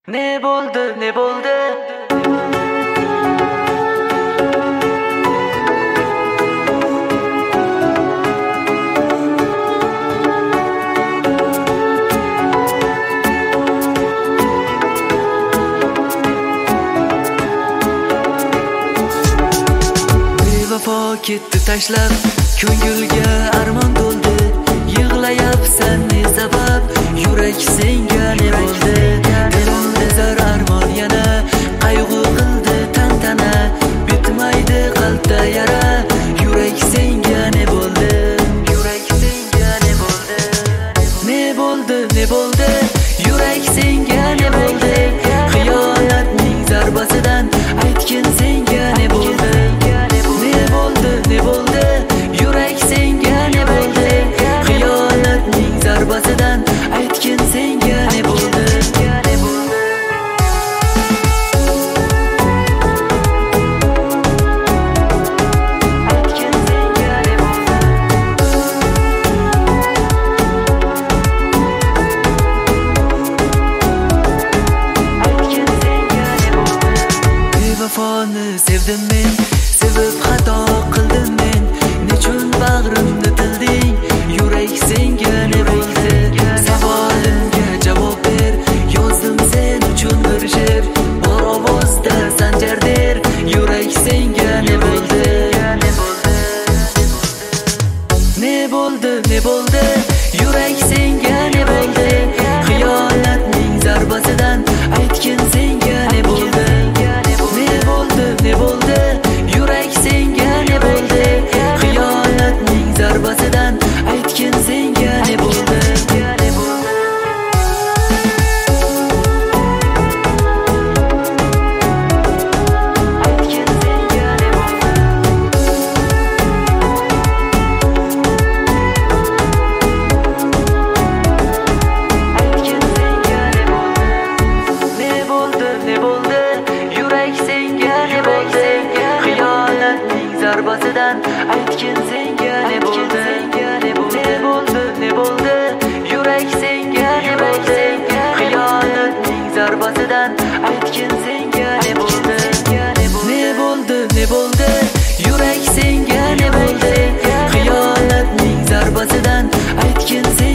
Ne bo'ldi, ne bo'ldi? Bevafo ketdi tashlab, ko'ngilga armon to'ldi. Yig'layapsan ne sabab? Yurak senga ne bo'ldi? Dilimda zar armon yana qayg'u qildi tantana. Bitmaydi qalbda yara. Yurak senga ne bo'ldi? Yurak senga ne bo'ldi? Ne bo'ldi, ne bo'ldi? Yurak senga ne bo'ldi? Xiyonatning zarbasidan aytgin senga ne bo'ldi? Ne bo'ldi, ne bo'ldi? Yurak senga ne bo'ldi? Xiyonatning zarbasidan aytgin senga ne bo'ldi? Bevafoni sevdim men, sevib xato qildim men. Nechun bag'rimni tilding? Yurak senga ne bo'ldi? Savolimga javob ber. Yozdim sen uchun bir she'r, bor ovozda sanjar der. Yurak senga ne bo'ldi? Ne bo'ldi, ne bo'ldi? Yurak senga ne bo'ldi? Xiyonatning zarbasidan aytgin senga ne bo'ldi? Ne bo'ldi, ne bo'ldi? Yurak senga ne bo'ldi? Xiyonatning zarbasidan aytgin senga ne bo'ldi? Zarbasidan aytgin senga ne bo'ldi? Ne bo'ldi, ne bo'ldi? Yurak senga ne bo'ldi? Xiyonatning zarbasidan aytgin senga ne bo'ldi? Ne bo'ldi, ne bo'ldi? Yurak senga ne bo'ldi? Xiyonatning zarbasidan aytgin senga